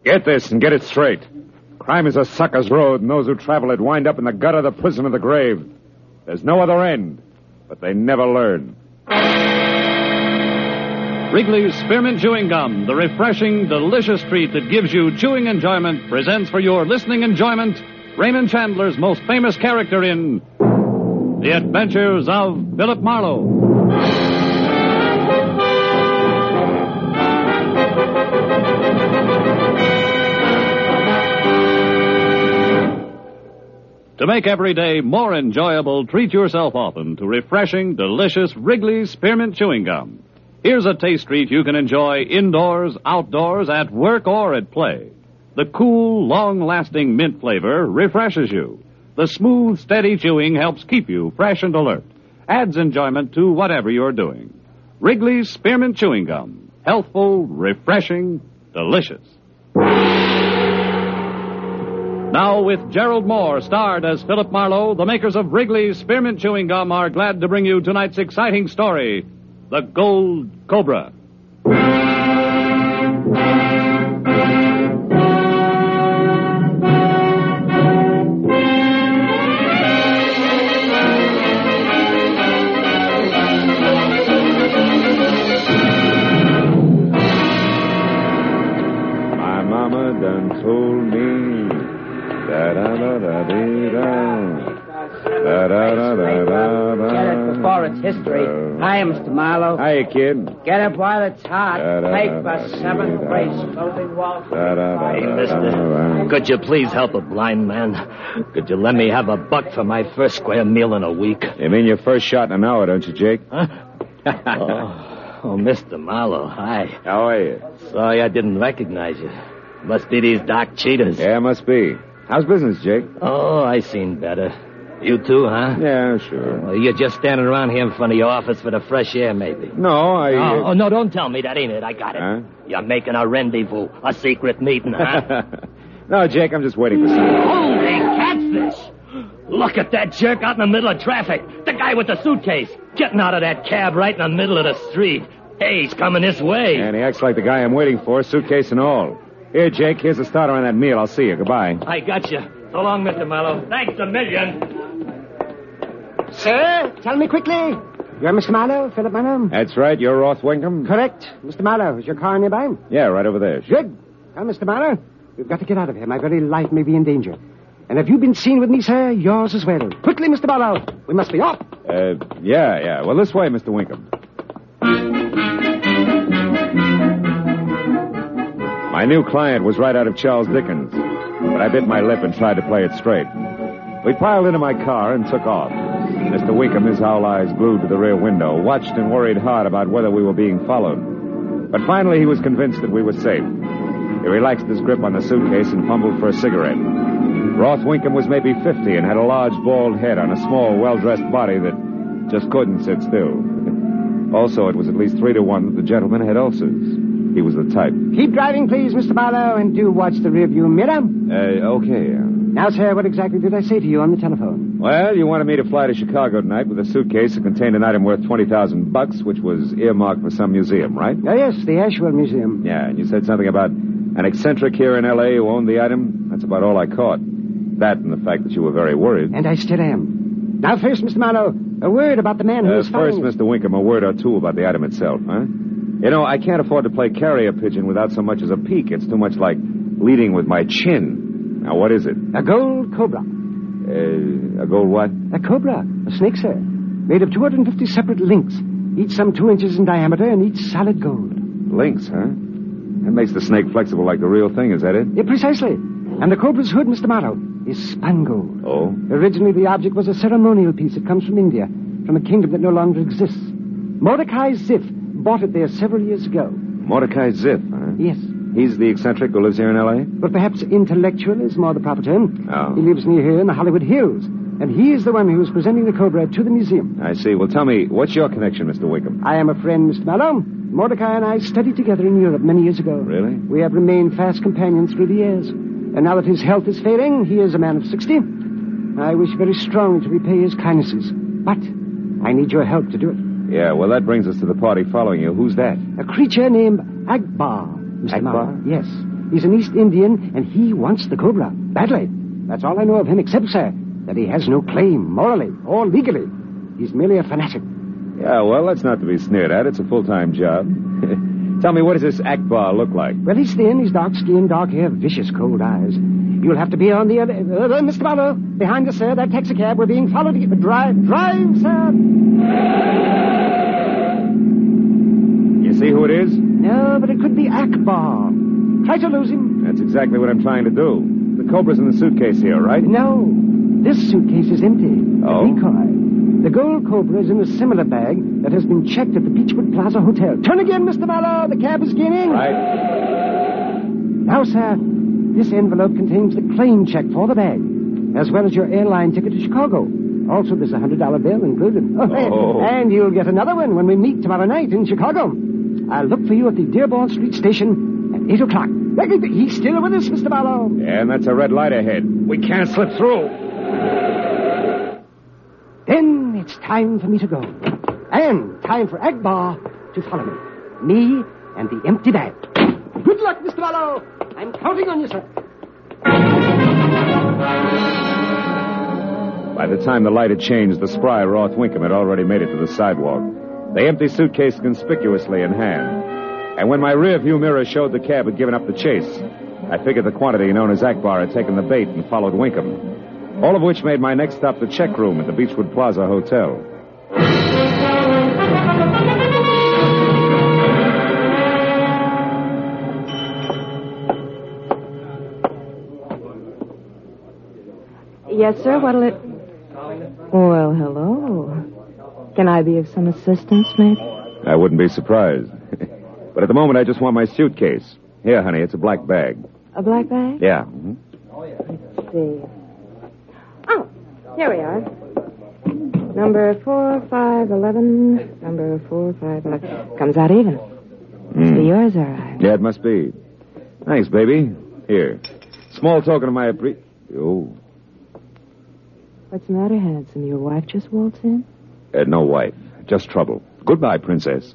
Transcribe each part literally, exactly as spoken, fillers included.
Get this and get it straight. Crime is a sucker's road, and those who travel it wind up in the gutter, the prison, or the grave. There's no other end, but they never learn. Wrigley's Spearmint Chewing Gum, the refreshing, delicious treat that gives you chewing enjoyment, presents for your listening enjoyment Raymond Chandler's most famous character in The Adventures of Philip Marlowe. To make every day more enjoyable, treat yourself often to refreshing, delicious Wrigley's Spearmint Chewing Gum. Here's a taste treat you can enjoy indoors, outdoors, at work, or at play. The cool, long-lasting mint flavor refreshes you. The smooth, steady chewing helps keep you fresh and alert. Adds enjoyment to whatever you're doing. Wrigley's Spearmint Chewing Gum. Healthful, refreshing, delicious. Now, with Gerald Moore starred as Philip Marlowe, the makers of Wrigley's Spearmint Chewing Gum are glad to bring you tonight's exciting story, The Gold Cobra. My mama done told me da-da-da-da-dee-da. Da-da-da-da-da-da. Get it before it's history. Hiya, Mister Marlowe. Hiya, kid. Get it while it's hot. Paper, seventh race, clothing wall. Hey, mister, could you please help a blind man? Could you let me have a buck for my first square meal in a week? You mean your first shot in an hour, don't you, Jake? Huh? oh, oh, Mister Marlowe, hi. How are you? Sorry I didn't recognize you. Must be these dark cheetahs. Yeah, must be. How's business, Jake? Oh, I seen better. You too, huh? Yeah, sure. Well, you're just standing around here in front of your office for the fresh air, maybe. No, I... Oh, oh no, don't tell me that ain't it. I got it. Huh? You're making a rendezvous, a secret meeting, huh? No, Jake, I'm just waiting for something. Holy catfish! Look at that jerk out in the middle of traffic. The guy with the suitcase. Getting out of that cab right in the middle of the street. Hey, he's coming this way. And he acts like the guy I'm waiting for, suitcase and all. Here, Jake, here's the starter on that meal. I'll see you. Goodbye. I got you. So long, Mister Marlowe. Thanks a million. Sir, tell me quickly. You're Mister Marlowe, Philip Marlowe? That's right. You're Roth Winkham? Correct. Mister Marlowe, is your car nearby? Yeah, right over there. Good. Now, Mister Marlowe, we've got to get out of here. My very life may be in danger. And have you been seen with me, sir? Yours as well. Quickly, Mister Marlowe. We must be off. Uh, yeah, yeah. Well, this way, Mister Winkham. My new client was right out of Charles Dickens, but I bit my lip and tried to play it straight. We piled into my car and took off. Mister Winkham, his owl eyes glued to the rear window, watched and worried hard about whether we were being followed. But finally he was convinced that we were safe. He relaxed his grip on the suitcase and fumbled for a cigarette. Roth Winkham was maybe fifty and had a large, bald head on a small, well-dressed body that just couldn't sit still. Also, it was at least three to one that the gentleman had ulcers. He was the type. Keep driving, please, Mister Marlowe, and do watch the rearview mirror. Uh, okay. Now, sir, what exactly did I say to you on the telephone? Well, you wanted me to fly to Chicago tonight with a suitcase that contained an item worth twenty thousand bucks, which was earmarked for some museum, right? Oh, yes, the Asheville Museum. Yeah, and you said something about an eccentric here in L A who owned the item. That's about all I caught. That and the fact that you were very worried. And I still am. Now, first, Mister Marlowe, a word about the man who uh, was First, found... Mister Winkham, a word or two about the item itself, huh? You know, I can't afford to play carrier pigeon without so much as a peek. It's too much like leading with my chin. Now, what is it? A gold cobra. Uh, a gold what? A cobra. A snake, sir. Made of two hundred fifty separate links, each some two inches in diameter and each solid gold. Links, huh? That makes the snake flexible like the real thing, is that it? Yeah, precisely. And the cobra's hood, Mister Marlowe, is spun gold. Oh? Originally, the object was a ceremonial piece that comes from India, from a kingdom that no longer exists. Mordecai Ziff bought it there several years ago. Mordecai Ziff, huh? Yes. He's the eccentric who lives here in L A? But perhaps intellectual is more the proper term. Oh. He lives near here in the Hollywood Hills. And he is the one who is presenting the cobra to the museum. I see. Well, tell me, what's your connection, Mister Wickham? I am a friend, Mister Marlowe. Mordecai and I studied together in Europe many years ago. Really? We have remained fast companions through the years. And now that his health is failing, he is a man of sixty. I wish very strongly to repay his kindnesses. But I need your help to do it. Yeah, well, that brings us to the party following you. Who's that? A creature named Akbar, Mister Akbar? Marlowe. Yes. He's an East Indian, and he wants the Cobra. Badly. That's all I know of him, except, sir, that he has no claim, morally or legally. He's merely a fanatic. Yeah, well, that's not to be sneered at. It's a full-time job. Tell me, what does this Akbar look like? Well, he's thin, he's dark-skinned, dark hair, vicious, cold eyes. You'll have to be on the other... Uh, uh, Mister Barlow, behind us, sir, that taxicab. We're being followed. To... Drive, drive, sir! You see who it is? No, but it could be Akbar. Try to lose him. That's exactly what I'm trying to do. The Cobra's in the suitcase here, right? No, this suitcase is empty. Oh? A decoy. The gold Cobra is in a similar bag that has been checked at the Beechwood Plaza Hotel. Turn again, Mister Marlowe. The cab is gaining. Right. Now, sir, this envelope contains the claim check for the bag, as well as your airline ticket to Chicago. Also, there's a one hundred dollar bill included. Oh. And you'll get another one when we meet tomorrow night in Chicago. I'll look for you at the Dearborn Street station at eight o'clock. He's still with us, Mister Marlowe. Yeah, and that's a red light ahead. We can't slip through. Then it's time for me to go. And time for Akbar to follow me. Me and the empty bag. Good luck, Mister Marlowe. I'm counting on you, sir. By the time the light had changed, the spry Roth Winkham had already made it to the sidewalk, the empty suitcase conspicuously in hand. And when my rear-view mirror showed the cab had given up the chase, I figured the quantity known as Akbar had taken the bait and followed Winkham. All of which made my next stop the check room at the Beechwood Plaza Hotel. Yes, sir. What'll it... Well, hello. Can I be of some assistance, maybe? I wouldn't be surprised. But at the moment, I just want my suitcase. Here, honey, it's a black bag. A black bag? Yeah. Mm-hmm. Let's see. Oh, here we are. Number four, five, eleven. Number four, five, eleven. Comes out even. Must be yours, all right. Yeah, it must be. Thanks, baby. Here. Small token of my appre... Oh. What's the matter, handsome? Your wife just waltzed in? Uh, no wife. Just trouble. Goodbye, princess.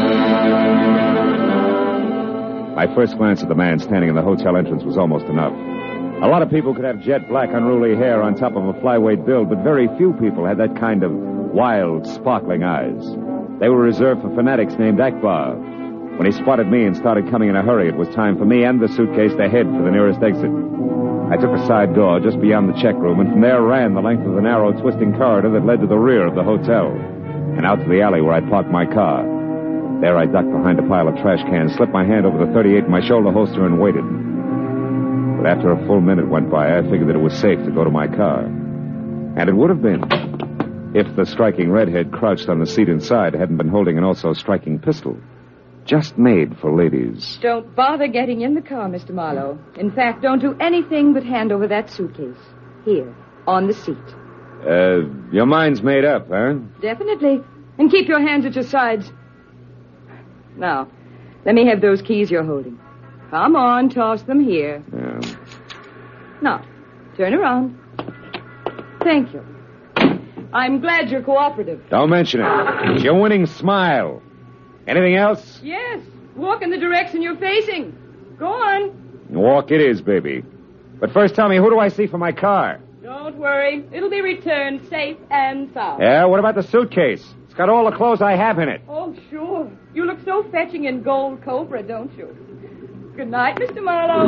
My first glance at the man standing in the hotel entrance was almost enough. A lot of people could have jet black, unruly hair on top of a flyweight build, but very few people had that kind of wild, sparkling eyes. They were reserved for fanatics named Akbar. When he spotted me and started coming in a hurry, it was time for me and the suitcase to head for the nearest exit. I took a side door just beyond the check room, and from there ran the length of the narrow, twisting corridor that led to the rear of the hotel, and out to the alley where I'd parked my car. There I ducked behind a pile of trash cans, slipped my hand over the thirty-eight in my shoulder holster, and waited. But after a full minute went by, I figured that it was safe to go to my car. And it would have been, if the striking redhead crouched on the seat inside hadn't been holding an also striking pistol. Just made for ladies. Don't bother getting in the car, Mister Marlowe. In fact, don't do anything but hand over that suitcase. Here, on the seat. Uh, your mind's made up, huh? Definitely. And keep your hands at your sides. Now, let me have those keys you're holding. Come on, toss them here. Yeah. Now, turn around. Thank you. I'm glad you're cooperative. Don't mention it. It's your winning smile. Anything else? Yes. Walk in the direction you're facing. Go on. Walk it is, baby. But first tell me, who do I see for my car? Don't worry. It'll be returned safe and sound. Yeah, what about the suitcase? It's got all the clothes I have in it. Oh, sure. You look so fetching in gold Cobra, don't you? Good night, Mister Marlowe.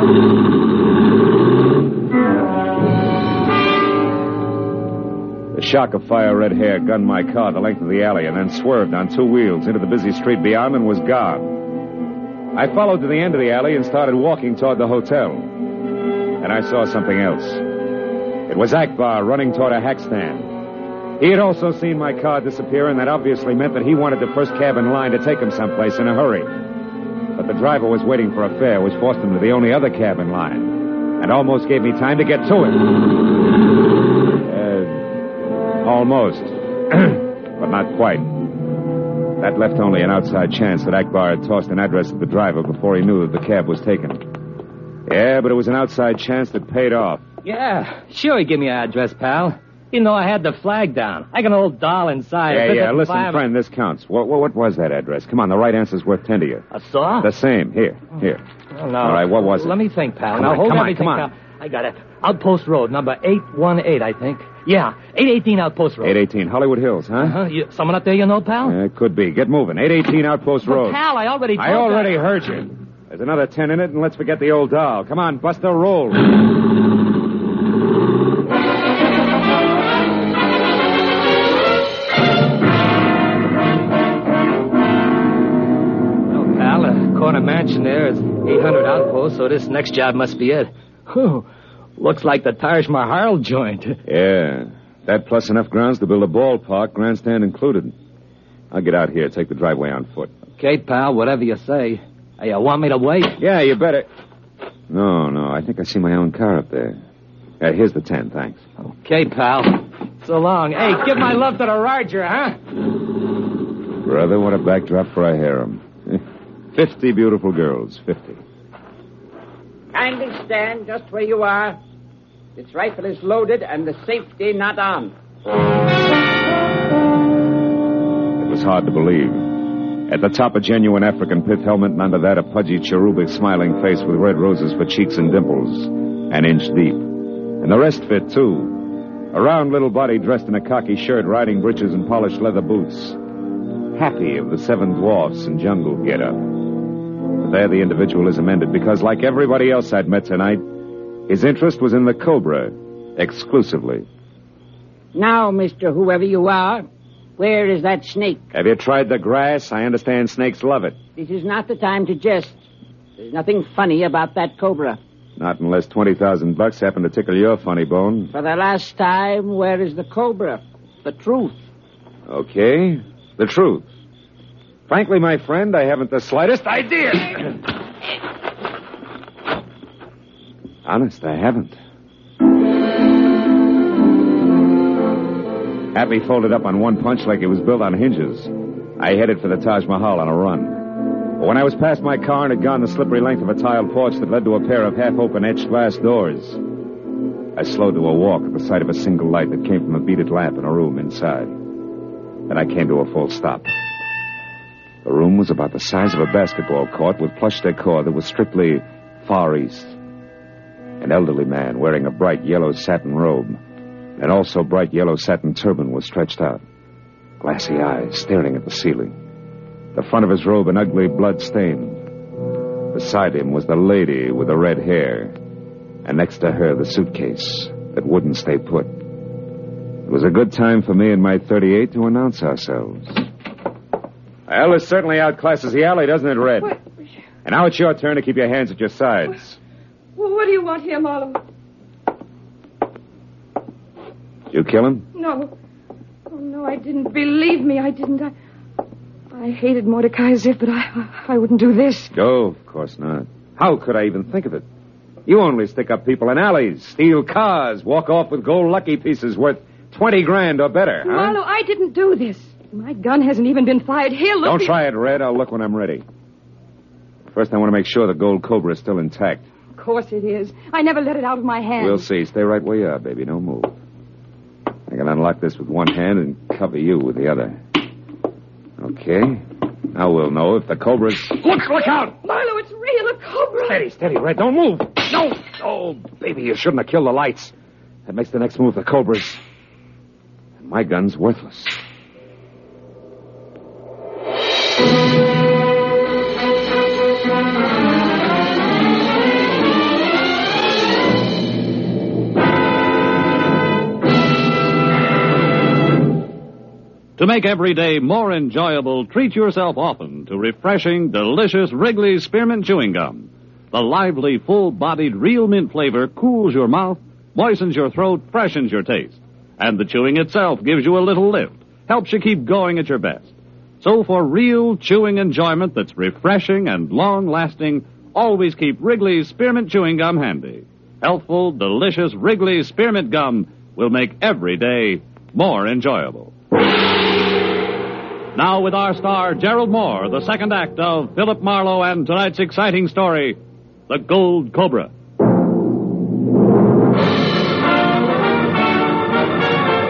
The shock of fire red hair gunned my car the length of the alley and then swerved on two wheels into the busy street beyond and was gone. I followed to the end of the alley and started walking toward the hotel. And I saw something else. It was Akbar running toward a hack stand. He had also seen my car disappear, and that obviously meant that he wanted the first cab in line to take him someplace in a hurry. But the driver was waiting for a fare, which forced him to the only other cab in line, and almost gave me time to get to it. Uh, almost. But not quite. That left only an outside chance that Akbar had tossed an address to the driver before he knew that the cab was taken. Yeah, but it was an outside chance that paid off. Yeah, sure, give me your address, pal. You know, I had the flag down. I got an old doll inside. Yeah, Fit yeah, at the listen, five- friend, this counts. What, what, what was that address? Come on, the right answer's worth ten to you. A saw? The same. Here, here. Oh, no. All right, what was it? Let me think, pal. Come now, on, hold come on, everything, come on. pal. I got it. Outpost Road, number eight one eight, I think. Yeah, eight eighteen Outpost Road. eight eighteen Hollywood Hills, huh? Uh-huh. You, someone up there you know, pal? Yeah, it could be. Get moving. eight eighteen Outpost But, Road. pal, I already told I already you. heard you. There's another ten in it, and let's forget the old doll. Come on, Buster, roll. Corner mansion there is eight hundred outposts, so this next job must be it. Whew. Looks like the Taj Mahal joint. Yeah, that plus enough grounds to build a ballpark, grandstand included. I'll get out here, take the driveway on foot. Okay, pal, whatever you say. Hey, you want me to wait? Yeah, you better. No, no, I think I see my own car up there. Yeah, here's the ten, thanks. Okay, pal. So long. Hey, give my love to the Roger, huh? Brother, what a backdrop for a harem. Fifty beautiful girls, fifty. Kindly stand just where you are. This rifle is loaded and the safety not on. It was hard to believe. At the top, a genuine African pith helmet, and under that, a pudgy, cherubic, smiling face with red roses for cheeks and dimples, an inch deep. And the rest fit, too. A round little body dressed in a khaki shirt, riding breeches and polished leather boots. Happy of the seven dwarfs and jungle get-up. But there the individualism ended, because like everybody else I'd met tonight, his interest was in the Cobra, exclusively. Now, Mister Whoever you are, where is that snake? Have you tried the grass? I understand snakes love it. This is not the time to jest. There's nothing funny about that cobra. Not unless twenty thousand bucks happen to tickle your funny bone. For the last time, where is the cobra? The truth. Okay, the truth. Frankly, my friend, I haven't the slightest idea. Honest, I haven't. Happy folded up on one punch like it was built on hinges. I headed for the Taj Mahal on a run. But when I was past my car and had gone the slippery length of a tiled porch that led to a pair of half-open etched glass doors, I slowed to a walk at the sight of a single light that came from a beaded lamp in a room inside. Then I came to a full stop. The room was about the size of a basketball court with plush decor that was strictly Far East. An elderly man wearing a bright yellow satin robe and also bright yellow satin turban was stretched out. Glassy eyes staring at the ceiling. The front of his robe an ugly blood stain. Beside him was the lady with the red hair, and next to her the suitcase that wouldn't stay put. It was a good time for me and my thirty-eight to announce ourselves. Well, this certainly outclasses the alley, doesn't it, Red? What? And now it's your turn to keep your hands at your sides. Well, what do you want here, Marlowe? You kill him? No. Oh, no, I didn't. Believe me, I didn't. I, I hated Mordecai as if, but I, I wouldn't do this. No, of course not. How could I even think of it? You only stick up people in alleys, steal cars, walk off with gold lucky pieces worth twenty grand or better, huh? Marlowe, I didn't do this. My gun hasn't even been fired. Here, look. Don't be- try it, Red. I'll look when I'm ready. First, I want to make sure the gold Cobra is still intact. Of course it is. I never let it out of my hand. We'll see. Stay right where you are, baby. Don't move. I can unlock this with one hand and cover you with the other. Okay. Now we'll know if the Cobra's... Look, look out! Marlowe, it's real, a cobra. Steady, steady, Red. Don't move. No. Oh, baby, you shouldn't have killed the lights. That makes the next move the Cobra's. And my gun's worthless. To make every day more enjoyable, treat yourself often to refreshing, delicious Wrigley's Spearmint Chewing Gum. The lively, full-bodied real mint flavor cools your mouth, moistens your throat, freshens your taste. And the chewing itself gives you a little lift, helps you keep going at your best. So for real chewing enjoyment that's refreshing and long-lasting, always keep Wrigley's Spearmint Chewing Gum handy. Healthful, delicious Wrigley's Spearmint Gum will make every day more enjoyable. Now with our star, Gerald Moore, the second act of Philip Marlowe and tonight's exciting story, The Gold Cobra.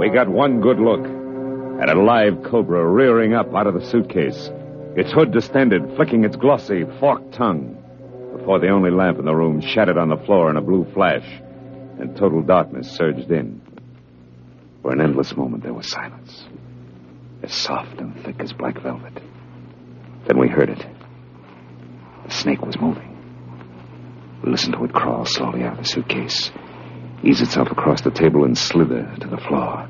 We got one good look at a live cobra rearing up out of the suitcase, its hood distended, flicking its glossy, forked tongue, before the only lamp in the room shattered on the floor in a blue flash, and total darkness surged in. For an endless moment, there was silence, as soft and thick as black velvet. Then we heard it. The snake was moving. We listened to it crawl slowly out of the suitcase, ease itself across the table, and slither to the floor.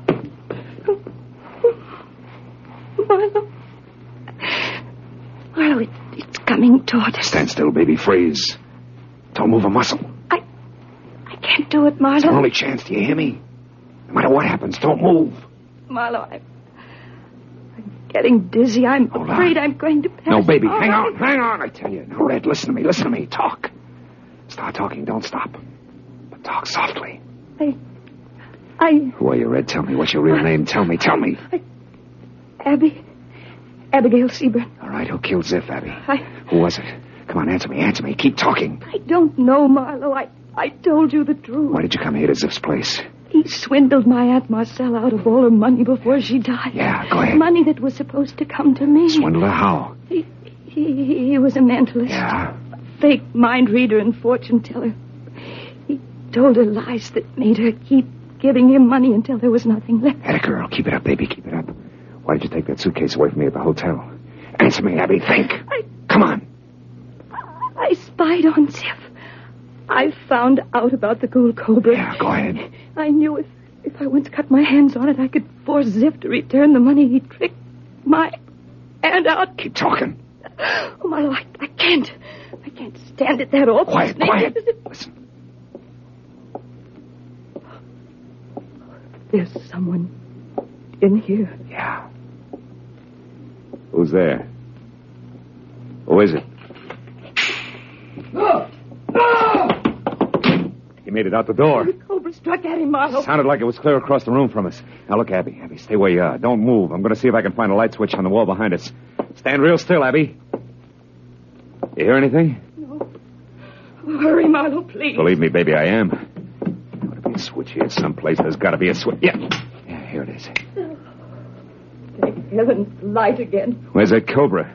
Marlo. Marlo, it, it's coming toward us. Stand still, baby. Freeze. Don't move a muscle. I... I can't do it, Marlo. It's our only chance. Do you hear me? No matter what happens, don't move. Marlo, I'm... I'm getting dizzy. I'm Hold afraid on. I'm going to pass. No, baby. out. Hang on. Hang on, I tell you. Now, Red, listen to me. Listen to me. Talk. Start talking. Don't stop. But talk softly. I... I... Who are you, Red? Tell me. What's your real I- name? Tell me. Tell me. I... Abby... Abigail Seaburn. All right. Who killed Ziff, Abby? I... Who was it? Come on, answer me. Answer me. Keep talking. I don't know, Marlo. I... I told you the truth. Why did you come here to Ziff's place? He swindled my Aunt Marcella out of all her money before she died. Yeah, go ahead. Money that was supposed to come to me. Swindler? How? He, he, he was a mentalist. Yeah. Fake mind reader and fortune teller. He told her lies that made her keep giving him money until there was nothing left. Atta girl. Keep it up, baby. Keep it up. Why did you take that suitcase away from me at the hotel? Answer me, Abby. Think. I, Come on. I spied on Ziff. I found out about the gold cobra. Yeah, go ahead. I knew if, if I once cut my hands on it, I could force Ziff to return the money he tricked my aunt out. Keep talking. Oh, my Lord, I, I can't. I can't stand it that awful. Quiet, snake. quiet. Listen. There's someone in here. Yeah. Who's there? Who is it? No! No! He made it out the door. The cobra struck at him, Marlo. Sounded like it was clear across the room from us. Now, look, Abby. Abby, stay where you are. Don't move. I'm going to see if I can find a light switch on the wall behind us. Stand real still, Abby. You hear anything? No. Oh, hurry, Marlo, please. Believe me, baby, I am. There ought to be a switch here someplace. There's got to be a switch. Yeah. Yeah, here it is. Thank heaven's light again. Where's that cobra?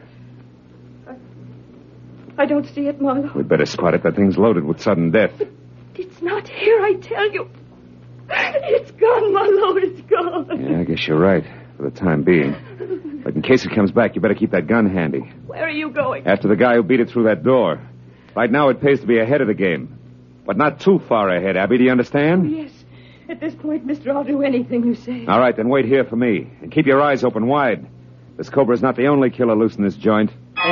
I don't see it, Marlo. We'd better spot it. That thing's loaded with sudden death. It's not here, I tell you. It's gone, Marlo. It's gone. Yeah, I guess you're right, for the time being. But in case it comes back, you better keep that gun handy. Where are you going? After the guy who beat it through that door. Right now, it pays to be ahead of the game. But not too far ahead, Abby. Do you understand? Yes. At this point, mister, I'll do anything you say. All right, then wait here for me. And keep your eyes open wide. This cobra's not the only killer loose in this joint.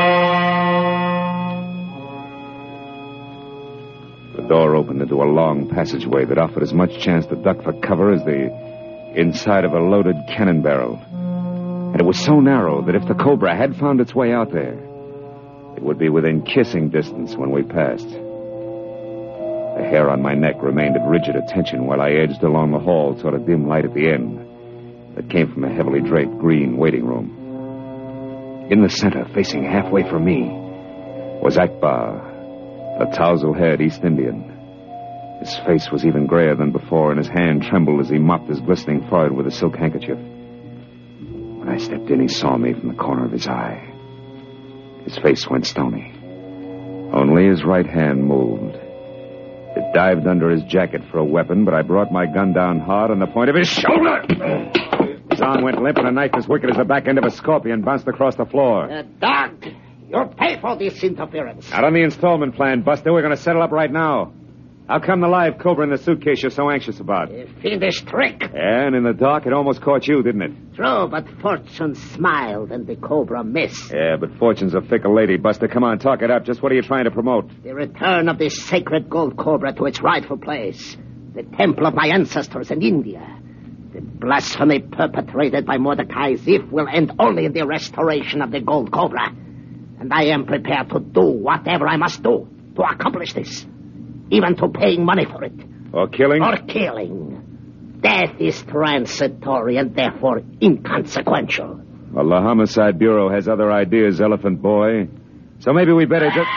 The door opened into a long passageway that offered as much chance to duck for cover as the inside of a loaded cannon barrel. And it was so narrow that if the cobra had found its way out there, it would be within kissing distance when we passed. The hair on my neck remained at rigid attention while I edged along the hall toward a dim light at the end that came from a heavily draped green waiting room. In the center, facing halfway from me, was Akbar, a tousle-haired East Indian. His face was even grayer than before, and his hand trembled as he mopped his glistening forehead with a silk handkerchief. When I stepped in, he saw me from the corner of his eye. His face went stony. Only his right hand moved. It dived under his jacket for a weapon, but I brought my gun down hard on the point of his shoulder. His arm went limp, and a knife as wicked as the back end of a scorpion bounced across the floor. Uh, Doug, you'll pay for this interference. Not on the installment plan, Buster. We're going to settle up right now. How come the live cobra in the suitcase you're so anxious about? A fiendish trick. And in the dark, it almost caught you, didn't it? True, but fortune smiled and the cobra missed. Yeah, but fortune's a fickle lady, Buster. Come on, talk it up. Just what are you trying to promote? The return of this sacred gold cobra to its rightful place. The temple of my ancestors in India. The blasphemy perpetrated by Mordecai Ziff will end only in the restoration of the gold cobra. And I am prepared to do whatever I must do to accomplish this. Even to paying money for it. Or killing? Or killing. Death is transitory and therefore inconsequential. Well, the Homicide Bureau has other ideas, Elephant Boy. So maybe we better just...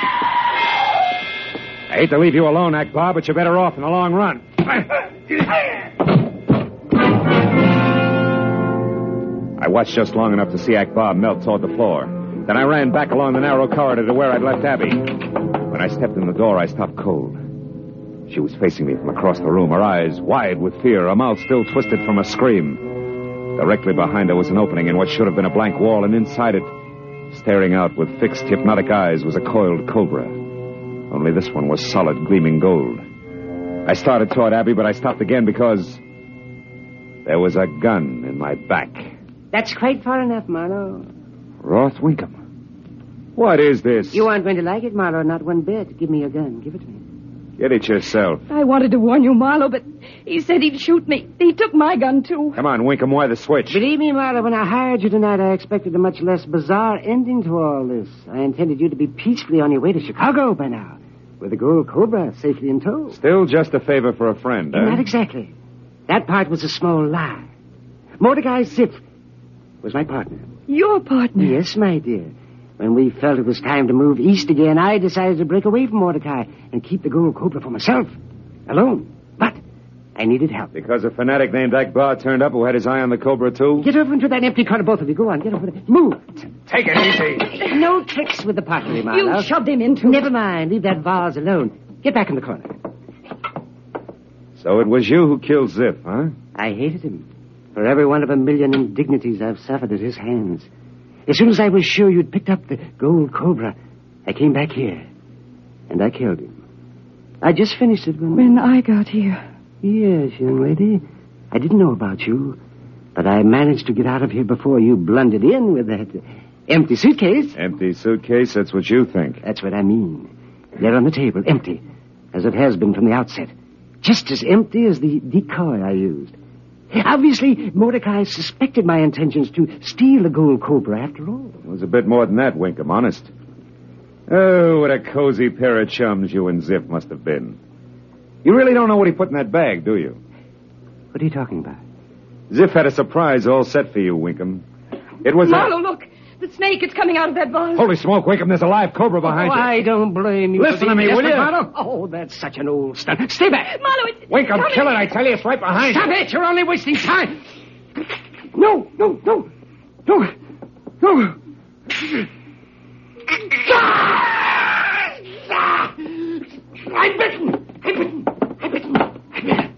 I hate to leave you alone, Akbar, but you're better off in the long run. I watched just long enough to see Akbar melt toward the floor. Then I ran back along the narrow corridor to where I'd left Abby. When I stepped in the door, I stopped cold. She was facing me from across the room, her eyes wide with fear, her mouth still twisted from a scream. Directly behind her was an opening in what should have been a blank wall, and inside it, staring out with fixed, hypnotic eyes, was a coiled cobra. Only this one was solid, gleaming gold. I started toward Abby, but I stopped again because there was a gun in my back. That's quite far enough, Marlowe. Roth Winkham. What is this? You aren't going to like it, Marlowe, not one bit. Give me your gun. Give it to me. Get it yourself. I wanted to warn you, Marlowe, but he said he'd shoot me. He took my gun, too. Come on, Winkham, why the switch? Believe me, Marlowe, when I hired you tonight, I expected a much less bizarre ending to all this. I intended you to be peacefully on your way to Chicago by now, with the gold cobra safely in tow. Still just a favor for a friend, huh? Not exactly. That part was a small lie. Mordecai Ziff was my partner. Your partner? Yes, my dear. When we felt it was time to move east again, I decided to break away from Mordecai and keep the gold cobra for myself, alone. But I needed help. Because a fanatic named Akbar turned up who had his eye on the cobra, too? Get over into that empty corner, both of you. Go on, get over there. Move. Take it easy. No tricks with the pottery, Marlowe. You shoved him into Never mind. Leave that vase alone. Get back in the corner. So it was you who killed Ziff, huh? I hated him. For every one of a million indignities I've suffered at his hands. As soon as I was sure you'd picked up the gold cobra, I came back here. And I killed him. I just finished it when... When I got here. Yes, young lady. I didn't know about you. But I managed to get out of here before you blundered in with that empty suitcase. Empty suitcase? That's what you think. That's what I mean. There on the table, empty. As it has been from the outset. Just as empty as the decoy I used. Obviously, Mordecai suspected my intentions to steal the gold cobra after all. It was a bit more than that, Winkham, honest. Oh, what a cozy pair of chums you and Ziff must have been. You really don't know what he put in that bag, do you? What are you talking about? Ziff had a surprise all set for you, Winkham. It was Marlowe, a... look. The snake, it's coming out of that vase. Holy smoke, Winkham, there's a live cobra behind oh, you. I don't blame you. Listen to me, will you? Marlowe. Oh, that's such an old stunt. Stay back. Marlowe, it's... Winkham, kill it, I tell you, it's right behind Stop you. it, you're only wasting time. No, no, no, no, no. I'm bitten. I'm bitten. I'm bitten. I'm bitten.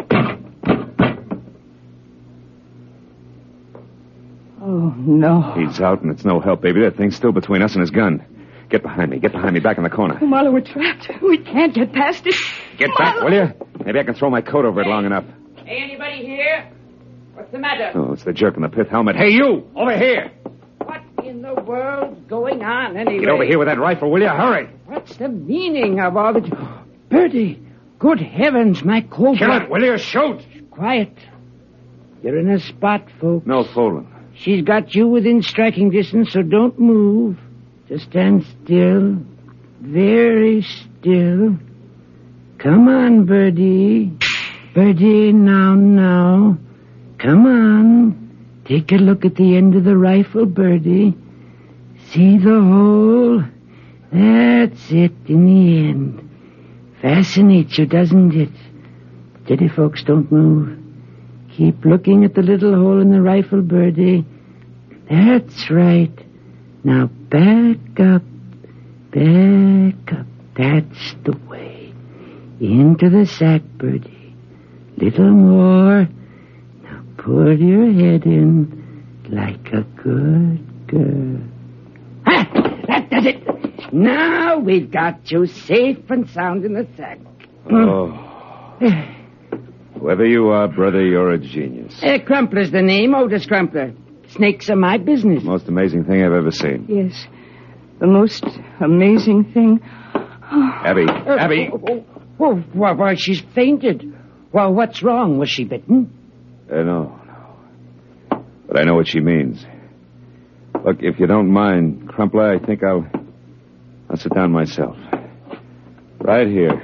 Oh, no. He's out, and it's no help, baby. That thing's still between us and his gun. Get behind me. Get behind me, back in the corner. Oh, Marlowe, we're trapped. We can't get past it. Get Marlowe. back, will you? Maybe I can throw my coat over it long enough. Hey, anybody here? What's the matter? Oh, it's the jerk in the pith helmet. Hey, you! Over here! What in the world's going on, anyway? Get over here with that rifle, will you? Hurry! What's the meaning of all the... Bertie! Good heavens, my cobra... Kill it, will you? Shoot! Quiet. You're in a spot, folks. No fooling. She's got you within striking distance, so don't move. Just stand still. Very still. Come on, Birdie. Birdie, now, now. Come on. Take a look at the end of the rifle, Birdie. See the hole? That's it, in the end. Fascinates you, doesn't it? Steady, folks, don't move. Keep looking at the little hole in the rifle, Birdie. That's right. Now back up. Back up. That's the way. Into the sack, Birdie. Little more. Now put your head in like a good girl. Ah! That does it. Now we've got you safe and sound in the sack. Oh. Whoever you are, brother, you're a genius. Uh, Crumpler's the name, Otis Crumpler. Snakes are my business. Most amazing thing I've ever seen. Yes. The most amazing thing. Abby, Uh, Abby. Oh, oh, oh, well, well, she's fainted. Well, what's wrong? Was she bitten? Uh, no, no. But I know what she means. Look, if you don't mind, Crumpler, I think I'll... I'll sit down myself. Right here.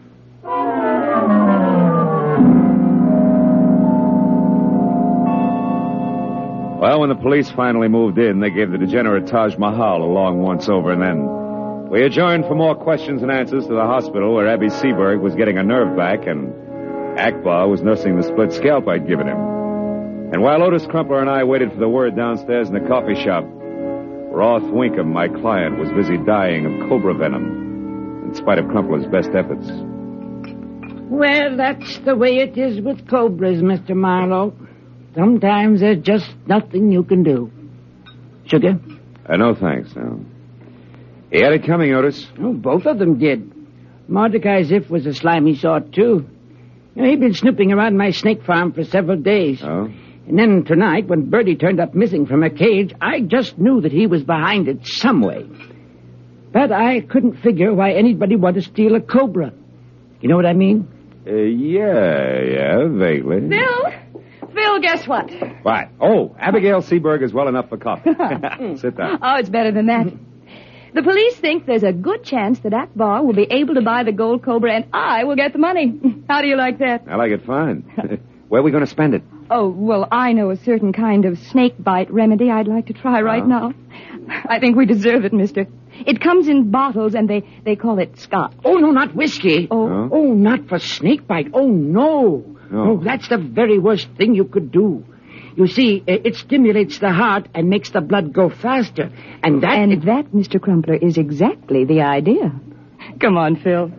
Well, when the police finally moved in, they gave the degenerate Taj Mahal a long once-over, and then we adjourned for more questions and answers to the hospital where Abby Seberg was getting a nerve back and Akbar was nursing the split scalp I'd given him. And while Otis Crumpler and I waited for the word downstairs in the coffee shop, Roth Winkham, my client, was busy dying of cobra venom, in spite of Crumpler's best efforts. Well, that's the way it is with cobras, Mister Marlowe. Sometimes there's just nothing you can do. Sugar? Uh, no, thanks, no. He had it coming, Otis. Oh, both of them did. Mordecai Ziff was a slimy sort, too. You know, he'd been snooping around my snake farm for several days. Oh? And then tonight, when Birdie turned up missing from her cage, I just knew that he was behind it some way. But I couldn't figure why anybody would want to steal a cobra. You know what I mean? Uh, yeah, yeah, vaguely. Phil? Phil, guess what? What? Oh, Abigail Seaberg is well enough for coffee. Sit down. Oh, it's better than that. The police think there's a good chance that Akbar will be able to buy the gold cobra and I will get the money. How do you like that? I like it fine. Where are we going to spend it? Oh, well, I know a certain kind of snake bite remedy I'd like to try right Huh? now. I think we deserve it, mister. It comes in bottles, and they, they call it scotch. Oh, no, not whiskey. Oh. Huh? Oh, not for snake bite. Oh, no. No. Oh, that's the very worst thing you could do. You see, uh, it stimulates the heart and makes the blood go faster. And that... And it- that, Mister Crumpler, is exactly the idea. Come on, Phil.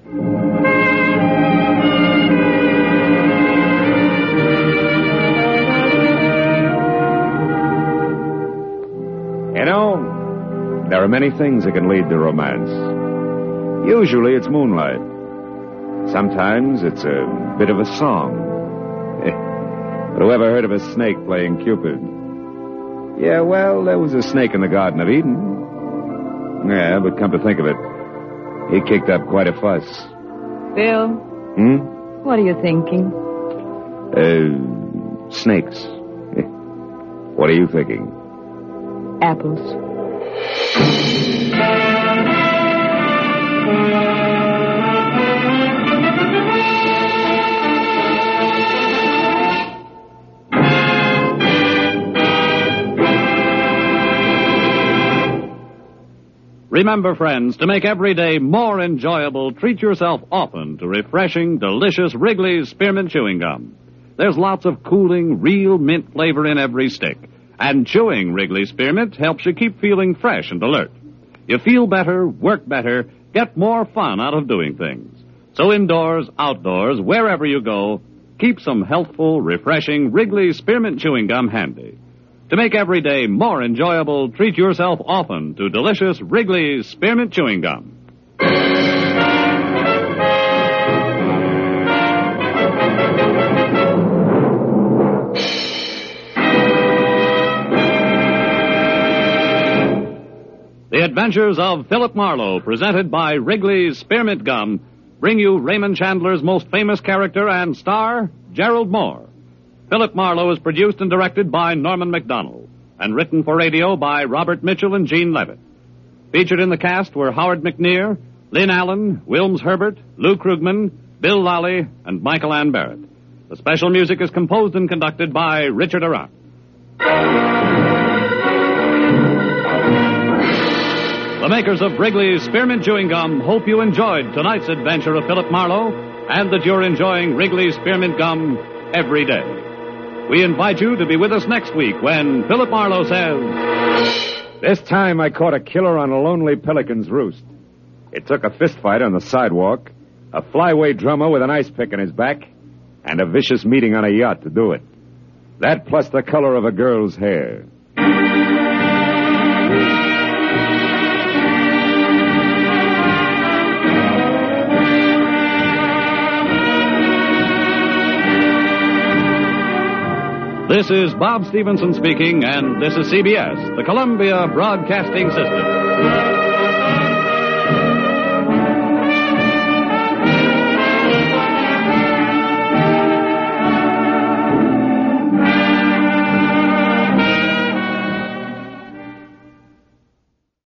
You know, there are many things that can lead to romance. Usually it's moonlight. Sometimes it's a bit of a song. But who ever heard of a snake playing Cupid? Yeah, well, there was a snake in the Garden of Eden. Yeah, but come to think of it, he kicked up quite a fuss. Phil, Hmm? what are you thinking? Uh, snakes. What are you thinking? Apples. Remember, friends, to make every day more enjoyable, treat yourself often to refreshing, delicious Wrigley's Spearmint Chewing Gum. There's lots of cooling, real mint flavor in every stick. And chewing Wrigley Spearmint helps you keep feeling fresh and alert. You feel better, work better, get more fun out of doing things. So indoors, outdoors, wherever you go, keep some healthful, refreshing Wrigley Spearmint Chewing Gum handy. To make every day more enjoyable, treat yourself often to delicious Wrigley's Spearmint Chewing Gum. The Adventures of Philip Marlowe, presented by Wrigley's Spearmint Gum, bring you Raymond Chandler's most famous character and star, Gerald Moore. Philip Marlowe is produced and directed by Norman Macdonnell and written for radio by Robert Mitchell and Gene Levitt. Featured in the cast were Howard McNear, Lynn Allen, Wilms Herbert, Lou Krugman, Bill Lally, and Michael Ann Barrett. The special music is composed and conducted by Richard Arant. The makers of Wrigley's Spearmint Chewing Gum hope you enjoyed tonight's adventure of Philip Marlowe and that you're enjoying Wrigley's Spearmint Gum every day. We invite you to be with us next week when Philip Marlowe says... This time I caught a killer on a lonely pelican's roost. It took a fist fight on the sidewalk, a flyweight drummer with an ice pick in his back, and a vicious meeting on a yacht to do it. That plus the color of a girl's hair. This is Bob Stevenson speaking, and this is C B S, the Columbia Broadcasting System.